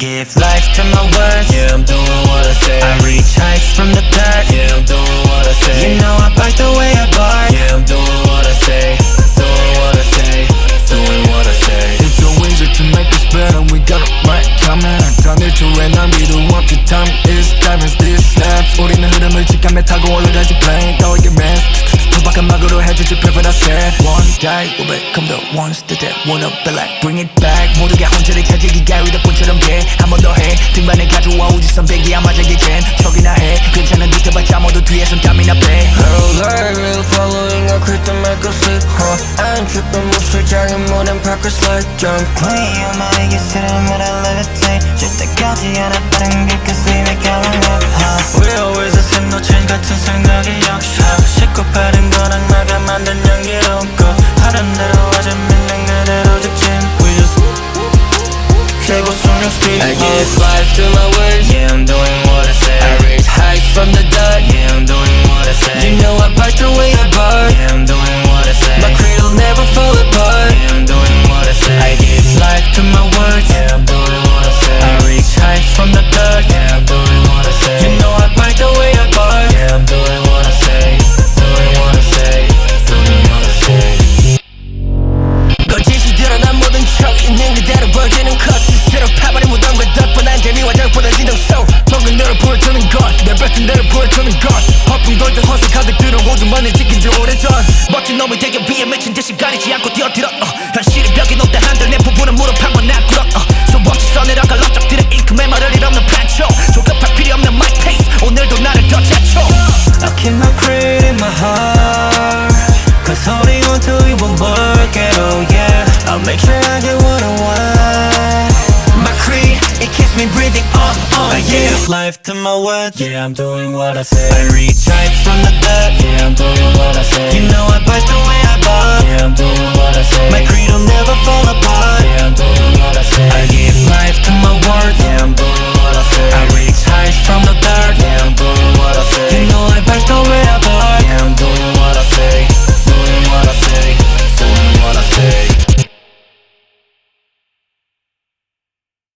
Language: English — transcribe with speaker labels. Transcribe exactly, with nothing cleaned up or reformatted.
Speaker 1: give life to my words. Yeah, I'm doing what I say. I reach heights from the dirt. Yeah, I'm doing what I say. You know I bite the way I bark. Yeah, I'm doing what I say. Doing what I say. Doing what I say.
Speaker 2: It's so easy to make this better. We got it right coming. 단일 주에 난 미루 없지. Time is diamonds, this snaps. 우리는 흐름을 직감에 타고 올라가지 plane. 너에게 mess 투박한 막으로 해주지 prefer I said. One day we'll become the ones that they wanna be like. Bring it back. 모두가 혼자를 가지기가 위대폰처럼 돼. 한 번 더 해. 등반에 가져와 우주선 배기야 맞아게 젠 척이나 해. 괜찮은 듯 해봤자 모두 뒤에선 땀이나 빼.
Speaker 1: Hello, real following a creep to make us sleep. Huh? I ain't tripping, move straight, 작은 모든 parkers like jump. Queen, you're my biggest hit, I'm gonna levitate. 절대까지 않아 빠른 길, cause we make our own way. We always the same, 놓친 같은 생각이 역시. 싣고 파는 건 악마가 만든 연기로운 거. 하던 대로 아주 믿는 그대로 직진. We just 최고 속력 speed. I give life to my words. Yeah, I'm doing what I say. I reach heights from the dirt. Yeah, I'm doing what I say. You know I bite the way I bark. Yeah, I'm doing what I say. My creed'll never fall apart. Yeah, I'm doing what I say. I give life to my words. Yeah, I'm doing what I say. I reach heights from the dirt. Yeah, I'm doing what I say. You know I bite the way I bark. Yeah, I'm doing what I say. Doing what I say. Doing what I say. 거짓이 드러난 모든 척 있는 그대로 보여지는 컷 스스로 파버린 무덤과 덕분한 재미와 적보다 진정성 먹은 대로 보여주는 것내 뱉은 대로 보여주는 것 허풍 돌던 허세 가득 들은 호주만을 지킨 지 오래전 멋진 놈의 대결 비에 맺힌 듯이 가리지 않고 뛰어들어 uh. 현실의 벽에 놓대 한들 내 부부는 무릎 한번 난 꿇어 uh. 수없이 써내려갈 업적들의 잉크에 말을 일 없는 판초 조급할 필요 없는 my pace 오늘도 나를 더 제쳐 I keep my creed in my heart Cause holding on to you won't work at all, yeah I'll make sure I get what I want My creed, it keeps me breathing on, on, I yeah I give life to my words, yeah I'm doing what I say I reach heights from the dirt, yeah I'm doing what I say You know I bite the